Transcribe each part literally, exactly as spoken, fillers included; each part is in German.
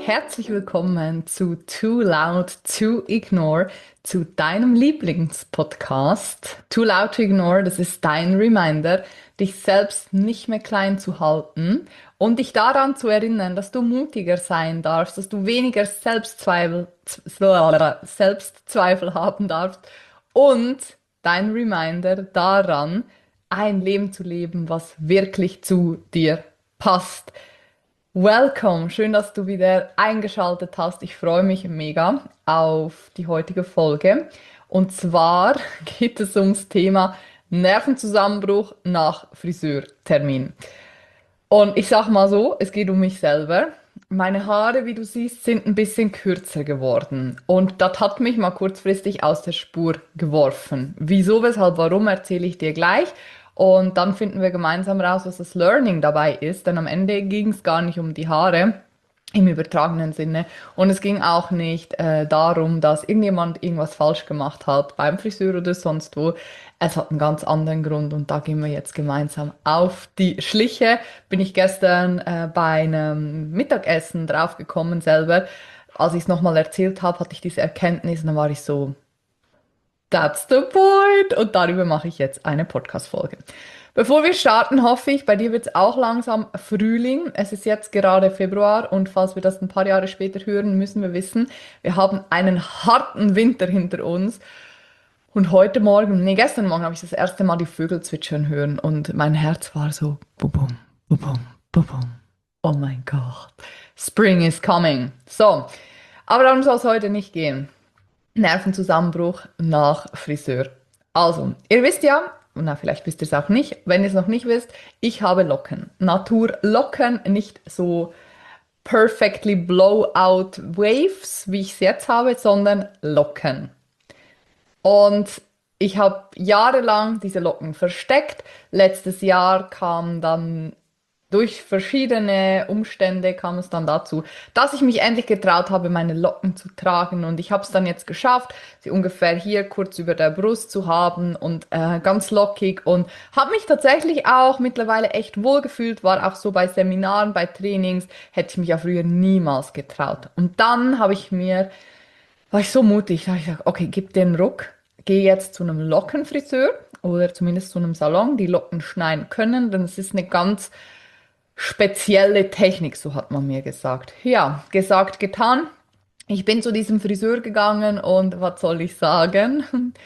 herzlich willkommen zu Too Loud to Ignore, zu deinem Lieblingspodcast. Too Loud to Ignore, das ist dein Reminder, dich selbst nicht mehr klein zu halten und dich daran zu erinnern, dass du mutiger sein darfst, dass du weniger Selbstzweifel, Selbstzweifel haben darfst und dein Reminder daran, ein Leben zu leben, was wirklich zu dir passt. Welcome, schön, dass du wieder eingeschaltet hast. Ich freue mich mega auf die heutige Folge. Und zwar geht es ums Thema Nervenzusammenbruch nach Friseurtermin. Und ich sag mal so, es geht um mich selber. Meine Haare, wie du siehst, sind ein bisschen kürzer geworden. Und das hat mich mal kurzfristig aus der Spur geworfen. Wieso, weshalb, warum, erzähle ich dir gleich. Und dann finden wir gemeinsam raus, was das Learning dabei ist. Denn am Ende ging es gar nicht um die Haare im übertragenen Sinne. Und es ging auch nicht äh, darum, dass irgendjemand irgendwas falsch gemacht hat beim Friseur oder sonst wo. Es hat einen ganz anderen Grund und da gehen wir jetzt gemeinsam auf die Schliche. Bin ich gestern äh, bei einem Mittagessen draufgekommen selber. Als ich es nochmal erzählt habe, hatte ich diese Erkenntnis und dann war ich so, that's the point. Und darüber mache ich jetzt eine Podcast-Folge. Bevor wir starten, hoffe ich, bei dir wird es auch langsam Frühling. Es ist jetzt gerade Februar und falls wir das ein paar Jahre später hören, müssen wir wissen, wir haben einen harten Winter hinter uns. Und heute Morgen, nee, gestern Morgen habe ich das erste Mal die Vögel zwitschern hören und mein Herz war so, bubum, bubum, bubum. Oh mein Gott, Spring is coming. So, aber darum soll es heute nicht gehen. Nervenzusammenbruch nach Friseur. Also, ihr wisst ja, na, vielleicht wisst ihr es auch nicht, wenn ihr es noch nicht wisst, ich habe Locken. Naturlocken, nicht so perfectly blowout Waves, wie ich es jetzt habe, sondern Locken. Und ich habe jahrelang diese Locken versteckt. Letztes Jahr kam dann durch verschiedene Umstände kam es dann dazu, dass ich mich endlich getraut habe, meine Locken zu tragen. Und ich habe es dann jetzt geschafft, sie ungefähr hier kurz über der Brust zu haben und äh, ganz lockig. Und habe mich tatsächlich auch mittlerweile echt wohl gefühlt, war auch so bei Seminaren, bei Trainings, hätte ich mich ja früher niemals getraut. Und dann habe ich mir, war ich so mutig, da habe ich gesagt, okay, gib den Ruck, geh jetzt zu einem Lockenfriseur oder zumindest zu einem Salon, die Locken schneiden können, denn es ist eine ganz spezielle Technik, so hat man mir gesagt. Ja, gesagt, getan. Ich bin zu diesem Friseur gegangen und was soll ich sagen?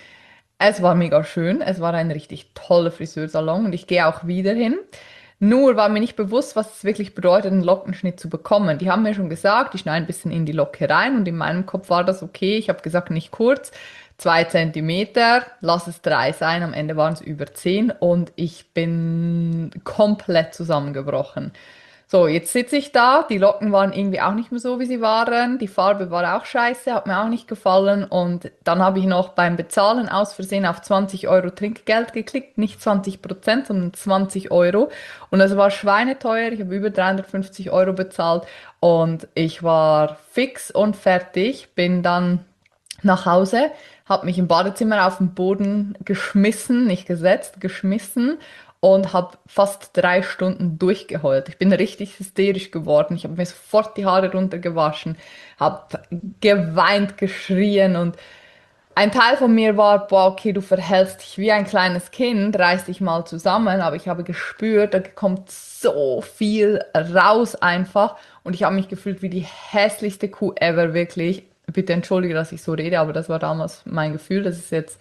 Es war mega schön. Es war ein richtig toller Friseursalon und ich gehe auch wieder hin. Nur war mir nicht bewusst, was es wirklich bedeutet, einen Lockenschnitt zu bekommen. Die haben mir schon gesagt, die schneiden ein bisschen in die Locke rein und in meinem Kopf war das okay. Ich habe gesagt, nicht kurz, zwei Zentimeter, lass es drei sein. Am Ende waren es über zehn und ich bin komplett zusammengebrochen. So, jetzt sitze ich da, die Locken waren irgendwie auch nicht mehr so, wie sie waren, die Farbe war auch scheiße, hat mir auch nicht gefallen und dann habe ich noch beim Bezahlen aus Versehen auf zwanzig Euro Trinkgeld geklickt, nicht zwanzig Prozent, sondern zwanzig Euro und es war schweineteuer, ich habe über dreihundertfünfzig Euro bezahlt und ich war fix und fertig, bin dann nach Hause, habe mich im Badezimmer auf den Boden geschmissen, nicht gesetzt, geschmissen und habe fast drei Stunden durchgeheult. Ich bin richtig hysterisch geworden. Ich habe mir sofort die Haare runtergewaschen, habe geweint, geschrien und ein Teil von mir war, boah, okay, du verhältst dich wie ein kleines Kind, reiß dich mal zusammen, aber ich habe gespürt, da kommt so viel raus einfach und ich habe mich gefühlt wie die hässlichste Kuh ever, wirklich. Bitte entschuldige, dass ich so rede, aber das war damals mein Gefühl. Das ist jetzt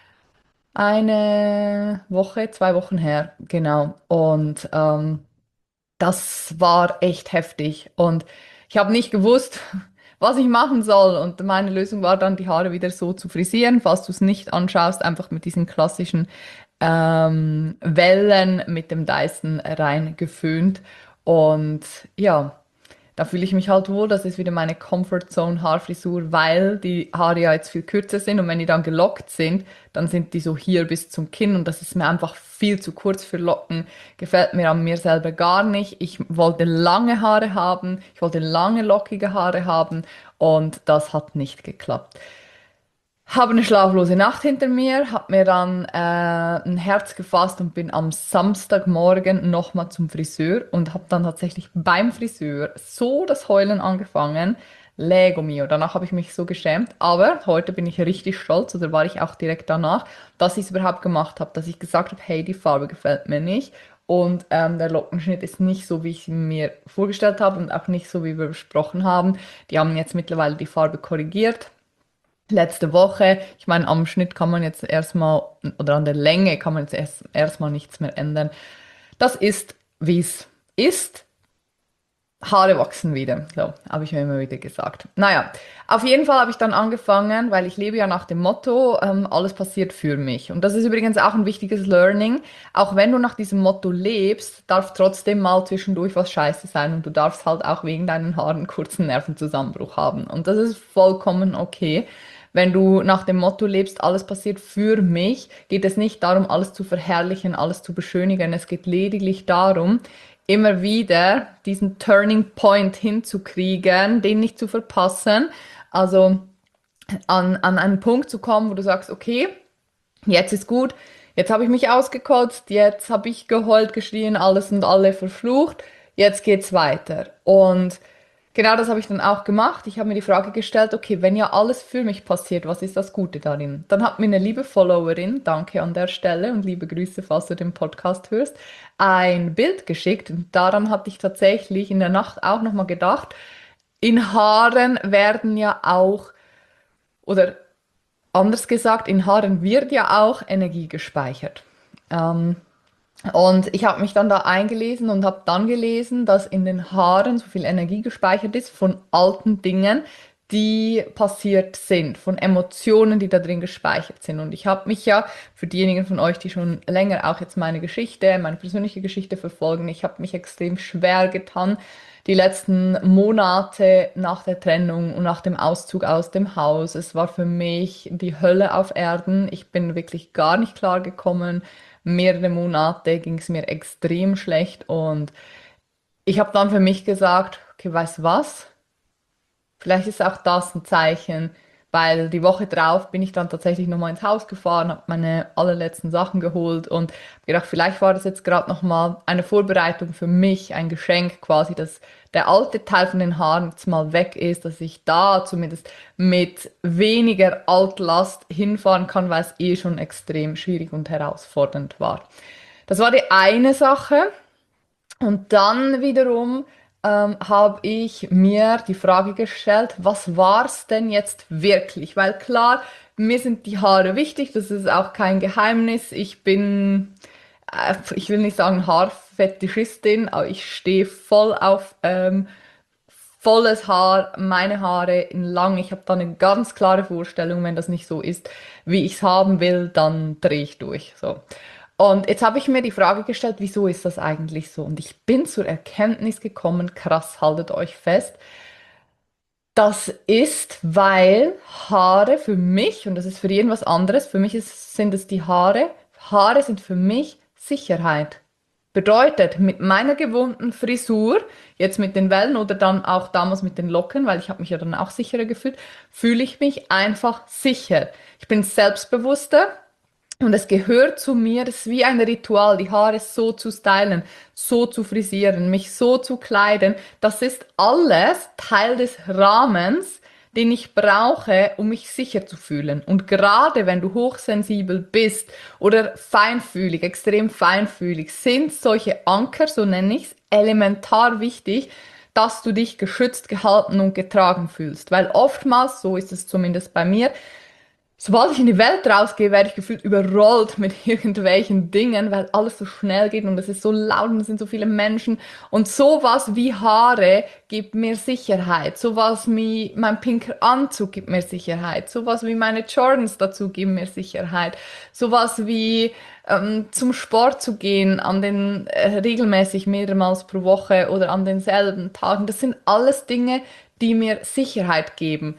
eine Woche, zwei Wochen her, genau. Und ähm, das war echt heftig. Und ich habe nicht gewusst, was ich machen soll. Und meine Lösung war dann, die Haare wieder so zu frisieren, falls du es nicht anschaust, einfach mit diesen klassischen ähm, Wellen mit dem Dyson rein geföhnt. Und ja. Da fühle ich mich halt wohl, das ist wieder meine Comfort Zone Haarfrisur, weil die Haare ja jetzt viel kürzer sind und wenn die dann gelockt sind, dann sind die so hier bis zum Kinn und das ist mir einfach viel zu kurz für Locken, gefällt mir an mir selber gar nicht. Ich wollte lange Haare haben, ich wollte lange lockige Haare haben und das hat nicht geklappt. Habe eine schlaflose Nacht hinter mir, habe mir dann äh, ein Herz gefasst und bin am Samstagmorgen nochmal zum Friseur und habe dann tatsächlich beim Friseur so das Heulen angefangen. Lego mio. Danach habe ich mich so geschämt. Aber heute bin ich richtig stolz, oder war ich auch direkt danach, dass ich es überhaupt gemacht habe, dass ich gesagt habe, hey, die Farbe gefällt mir nicht. Und ähm, der Lockenschnitt ist nicht so, wie ich ihn mir vorgestellt habe und auch nicht so, wie wir besprochen haben. Die haben jetzt mittlerweile die Farbe korrigiert letzte Woche. Ich meine, am Schnitt kann man jetzt erstmal, oder an der Länge kann man jetzt erst, erstmal nichts mehr ändern. Das ist, wie es ist. Haare wachsen wieder. So, habe ich mir immer wieder gesagt. Naja, auf jeden Fall habe ich dann angefangen, weil ich lebe ja nach dem Motto, ähm, alles passiert für mich. Und das ist übrigens auch ein wichtiges Learning. Auch wenn du nach diesem Motto lebst, darf trotzdem mal zwischendurch was scheiße sein und du darfst halt auch wegen deinen Haaren einen kurzen Nervenzusammenbruch haben. Und das ist vollkommen okay. Wenn du nach dem Motto lebst, alles passiert für mich, geht es nicht darum, alles zu verherrlichen, alles zu beschönigen. Es geht lediglich darum, immer wieder diesen Turning Point hinzukriegen, den nicht zu verpassen. Also an, an einen Punkt zu kommen, wo du sagst, okay, jetzt ist gut, jetzt habe ich mich ausgekotzt, jetzt habe ich geheult, geschrien, alles und alle verflucht, jetzt geht's weiter. Und genau das habe ich dann auch gemacht. Ich habe mir die Frage gestellt, okay, wenn ja alles für mich passiert, was ist das Gute darin? Dann hat mir eine liebe Followerin, danke an der Stelle und liebe Grüße, falls du den Podcast hörst, ein Bild geschickt. Und daran hatte ich tatsächlich in der Nacht auch nochmal gedacht. In Haaren werden ja auch, oder anders gesagt, in Haaren wird ja auch Energie gespeichert. Ähm, und ich habe mich dann da eingelesen und habe dann gelesen, dass in den Haaren so viel Energie gespeichert ist von alten Dingen, die passiert sind, von Emotionen, die da drin gespeichert sind. Und ich habe mich ja, für diejenigen von euch, die schon länger auch jetzt meine Geschichte, meine persönliche Geschichte verfolgen, ich habe mich extrem schwer getan, die letzten Monate nach der Trennung und nach dem Auszug aus dem Haus. Es war für mich die Hölle auf Erden. Ich bin wirklich gar nicht klar gekommen. Mehrere Monate ging es mir extrem schlecht und ich habe dann für mich gesagt, okay, weißt du was? Vielleicht ist auch das ein Zeichen, weil die Woche drauf bin ich dann tatsächlich nochmal ins Haus gefahren, habe meine allerletzten Sachen geholt und hab gedacht, vielleicht war das jetzt gerade nochmal eine Vorbereitung für mich, ein Geschenk quasi, dass der alte Teil von den Haaren jetzt mal weg ist, dass ich da zumindest mit weniger Altlast hinfahren kann, weil es eh schon extrem schwierig und herausfordernd war. Das war die eine Sache. Und dann wiederum ähm, habe ich mir die Frage gestellt, was war's denn jetzt wirklich? Weil klar, mir sind die Haare wichtig, das ist auch kein Geheimnis. Ich bin, äh, ich will nicht sagen Haarfetischistin, aber ich stehe voll auf ähm, volles Haar, meine Haare in lang. Ich habe da eine ganz klare Vorstellung, wenn das nicht so ist, wie ich es haben will, dann drehe ich durch. So. Und jetzt habe ich mir die Frage gestellt, wieso ist das eigentlich so? Und ich bin zur Erkenntnis gekommen, krass, haltet euch fest, das ist, weil Haare für mich, und das ist für jeden was anderes, für mich ist, sind es die Haare, Haare sind für mich Sicherheit. Bedeutet, mit meiner gewohnten Frisur, jetzt mit den Wellen oder dann auch damals mit den Locken, weil ich habe mich ja dann auch sicherer gefühlt, fühle ich mich einfach sicher. Ich bin selbstbewusster. Und es gehört zu mir, das ist wie ein Ritual, die Haare so zu stylen, so zu frisieren, mich so zu kleiden. Das ist alles Teil des Rahmens, den ich brauche, um mich sicher zu fühlen. Und gerade wenn du hochsensibel bist oder feinfühlig, extrem feinfühlig, sind solche Anker, so nenne ich es, elementar wichtig, dass du dich geschützt, gehalten und getragen fühlst. Weil oftmals, so ist es zumindest bei mir, sobald ich in die Welt rausgehe, werde ich gefühlt überrollt mit irgendwelchen Dingen, weil alles so schnell geht und es ist so laut und es sind so viele Menschen. Und sowas wie Haare gibt mir Sicherheit. Sowas wie mein pinker Anzug gibt mir Sicherheit. Sowas wie meine Jordans dazu geben mir Sicherheit. Sowas wie ähm, zum Sport zu gehen, an den äh, regelmäßig mehrmals pro Woche oder an denselben Tagen. Das sind alles Dinge, die mir Sicherheit geben.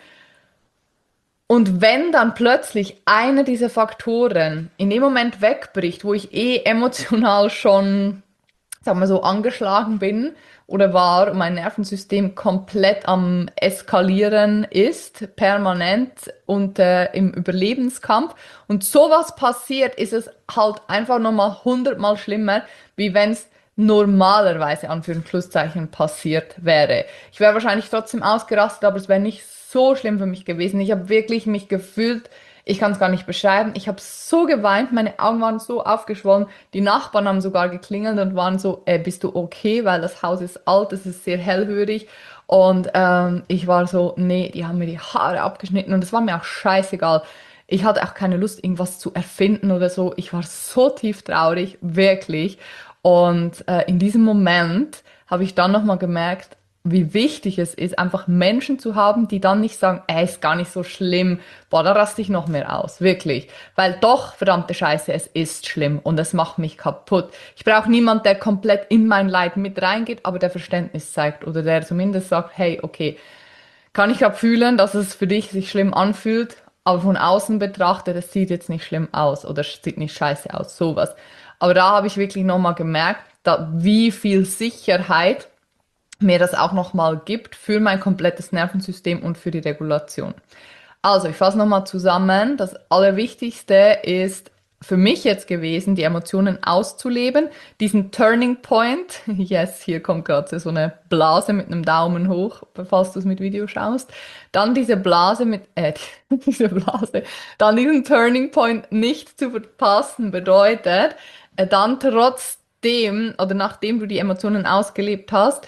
Und wenn dann plötzlich einer dieser Faktoren in dem Moment wegbricht, wo ich eh emotional schon sagen wir so, angeschlagen bin oder war, und mein Nervensystem komplett am Eskalieren ist, permanent und äh, im Überlebenskampf. Und sowas passiert, ist es halt einfach nochmal hundertmal schlimmer, wie wenn es normalerweise, Anführungszeichen, passiert wäre. Ich wäre wahrscheinlich trotzdem ausgerastet, aber es wäre nicht so schlimm für mich gewesen. Ich habe wirklich mich gefühlt, ich kann es gar nicht beschreiben. Ich habe so geweint, meine Augen waren so aufgeschwollen. Die Nachbarn haben sogar geklingelt und waren so, äh, bist du okay? Weil das Haus ist alt, es ist sehr hellhörig. Und ähm, ich war so, nee, die haben mir die Haare abgeschnitten und es war mir auch scheißegal. Ich hatte auch keine Lust, irgendwas zu erfinden oder so. Ich war so tief traurig, wirklich. Und äh, in diesem Moment habe ich dann nochmal gemerkt, wie wichtig es ist, einfach Menschen zu haben, die dann nicht sagen, ey, ist gar nicht so schlimm, boah, da raste ich noch mehr aus, wirklich. Weil doch, verdammte Scheiße, es ist schlimm und es macht mich kaputt. Ich brauche niemand, der komplett in mein Leid mit reingeht, aber der Verständnis zeigt oder der zumindest sagt, hey, okay, kann ich gerade fühlen, dass es für dich sich schlimm anfühlt, aber von außen betrachtet, es sieht jetzt nicht schlimm aus oder es sieht nicht scheiße aus, sowas. Aber da habe ich wirklich nochmal gemerkt, da, wie viel Sicherheit mir das auch nochmal gibt für mein komplettes Nervensystem und für die Regulation. Also, ich fasse nochmal zusammen. Das Allerwichtigste ist für mich jetzt gewesen, die Emotionen auszuleben, diesen Turning Point. Yes, hier kommt gerade so eine Blase mit einem Daumen hoch, falls du es mit Video schaust. Dann diese Blase mit, äh, diese Blase, dann diesen Turning Point nicht zu verpassen bedeutet, äh, dann trotzdem oder nachdem du die Emotionen ausgelebt hast,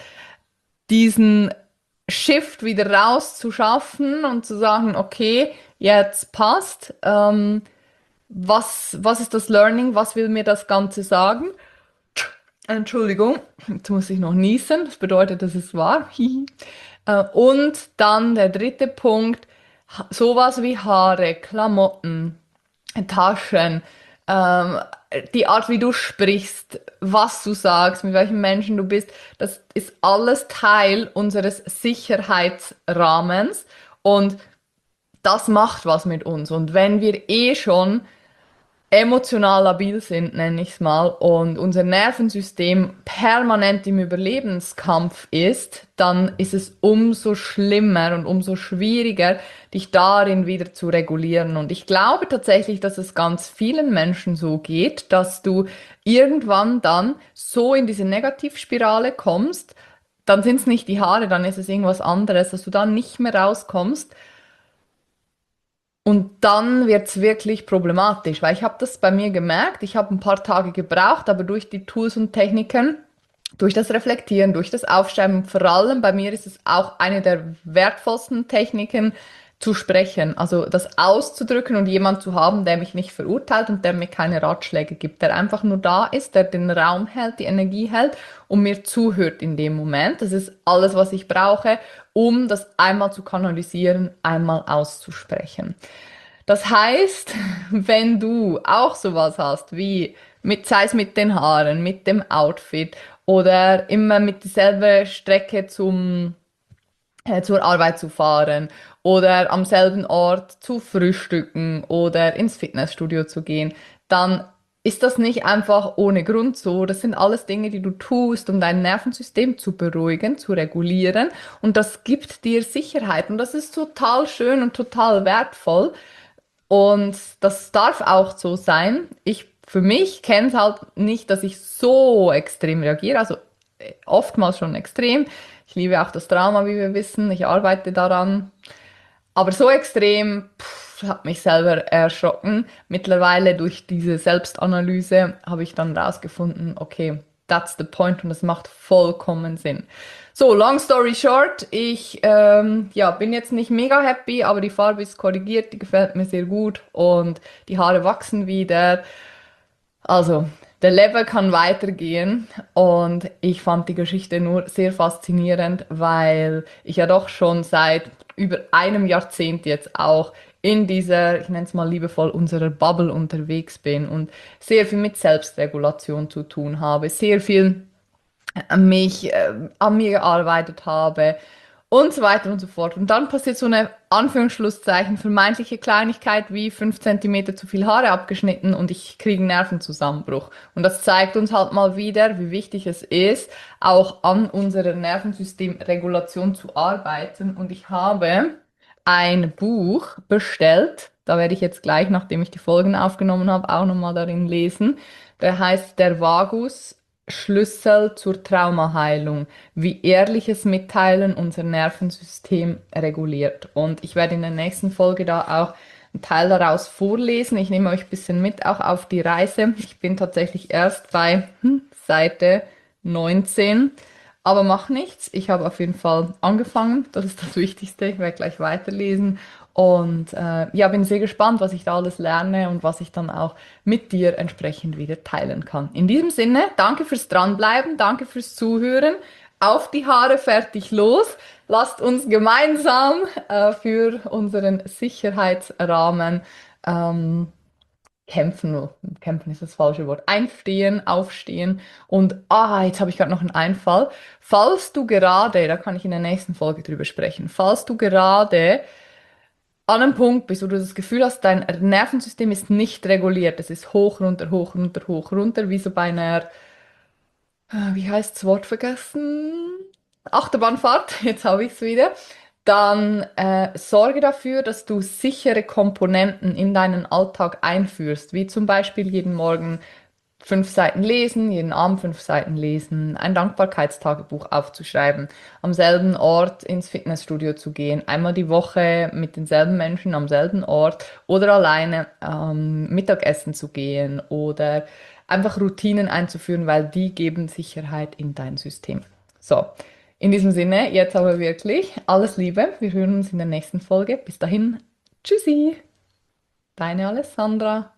diesen Shift wieder rauszuschaffen und zu sagen, okay, jetzt passt. Ähm, was, was ist das Learning? Was will mir das Ganze sagen? Entschuldigung, jetzt muss ich noch niesen. Das bedeutet, dass es war. Äh, und dann der dritte Punkt, ha- sowas wie Haare, Klamotten, Taschen, ähm, die Art, wie du sprichst, was du sagst, mit welchen Menschen du bist, das ist alles Teil unseres Sicherheitsrahmens und das macht was mit uns. Und wenn wir eh schon emotional labil sind, nenne ich es mal, und unser Nervensystem permanent im Überlebenskampf ist, dann ist es umso schlimmer und umso schwieriger, dich darin wieder zu regulieren. Und ich glaube tatsächlich, dass es ganz vielen Menschen so geht, dass du irgendwann dann so in diese Negativspirale kommst, dann sind es nicht die Haare, dann ist es irgendwas anderes, dass du dann nicht mehr rauskommst. Und dann wird's wirklich problematisch, weil ich habe das bei mir gemerkt, ich habe ein paar Tage gebraucht, aber durch die Tools und Techniken, durch das Reflektieren, durch das Aufschreiben, vor allem bei mir ist es auch eine der wertvollsten Techniken zu sprechen, also das auszudrücken und jemand zu haben, der mich nicht verurteilt und der mir keine Ratschläge gibt, der einfach nur da ist, der den Raum hält, die Energie hält und mir zuhört in dem Moment. Das ist alles, was ich brauche, um das einmal zu kanalisieren, einmal auszusprechen. Das heißt, wenn du auch sowas hast wie mit, sei es mit den Haaren, mit dem Outfit oder immer mit derselben Strecke zum, äh, zur Arbeit zu fahren oder am selben Ort zu frühstücken oder ins Fitnessstudio zu gehen, dann ist das nicht einfach ohne Grund so. Das sind alles Dinge, die du tust, um dein Nervensystem zu beruhigen, zu regulieren. Und das gibt dir Sicherheit. Und das ist total schön und total wertvoll. Und das darf auch so sein. Ich für mich kenne es halt nicht, dass ich so extrem reagiere. Also äh, oftmals schon extrem. Ich liebe auch das Trauma, wie wir wissen. Ich arbeite daran. Aber so extrem, pff, hat mich selber erschrocken. Mittlerweile durch diese Selbstanalyse habe ich dann rausgefunden, okay, that's the point und das macht vollkommen Sinn. So, long story short, ich ähm, ja, bin jetzt nicht mega happy, aber die Farbe ist korrigiert, die gefällt mir sehr gut und die Haare wachsen wieder. Also, der Level kann weitergehen und ich fand die Geschichte nur sehr faszinierend, weil ich ja doch schon seit über einem Jahrzehnt jetzt auch in dieser, ich nenne es mal liebevoll, unserer Bubble unterwegs bin und sehr viel mit Selbstregulation zu tun habe, sehr viel mich äh, an mir gearbeitet habe und so weiter und so fort. Und dann passiert so eine Anführungsschlusszeichen vermeintliche Kleinigkeit wie fünf Zentimeter zu viel Haare abgeschnitten und ich kriege einen Nervenzusammenbruch. Und das zeigt uns halt mal wieder, wie wichtig es ist, auch an unserer Nervensystemregulation zu arbeiten. Und ich habe ein Buch bestellt. Da werde ich jetzt gleich, nachdem ich die Folgen aufgenommen habe, auch nochmal darin lesen. Der heißt Der Vagus, Schlüssel zur Traumaheilung, wie ehrliches Mitteilen unser Nervensystem reguliert. Und ich werde in der nächsten Folge da auch einen Teil daraus vorlesen. Ich nehme euch ein bisschen mit auch auf die Reise. Ich bin tatsächlich erst bei hm, Seite neunzehn. Aber mach nichts. Ich habe auf jeden Fall angefangen. Das ist das Wichtigste. Ich werde gleich weiterlesen. Und äh, ja, bin sehr gespannt, was ich da alles lerne und was ich dann auch mit dir entsprechend wieder teilen kann. In diesem Sinne, danke fürs Dranbleiben, danke fürs Zuhören. Auf die Haare, fertig, los. Lasst uns gemeinsam äh, für unseren Sicherheitsrahmen ähm, kämpfen. Kämpfen ist das falsche Wort. Einstehen, aufstehen. Und ah, jetzt habe ich gerade noch einen Einfall. Falls du gerade, da kann ich in der nächsten Folge drüber sprechen, falls du gerade an einem Punkt bist, wo du das Gefühl hast, dein Nervensystem ist nicht reguliert, es ist hoch, runter, hoch, runter, hoch, runter, wie so bei einer, äh, wie heißt das Wort vergessen? Achterbahnfahrt, jetzt habe ich es wieder. Dann äh, sorge dafür, dass du sichere Komponenten in deinen Alltag einführst, wie zum Beispiel jeden Morgen fünf Seiten lesen, jeden Abend fünf Seiten lesen, ein Dankbarkeitstagebuch aufzuschreiben, am selben Ort ins Fitnessstudio zu gehen, einmal die Woche mit denselben Menschen am selben Ort oder alleine ähm, Mittagessen zu gehen oder einfach Routinen einzuführen, weil die geben Sicherheit in dein System. So, in diesem Sinne, jetzt aber wirklich alles Liebe. Wir hören uns in der nächsten Folge. Bis dahin, tschüssi, deine Alessandra.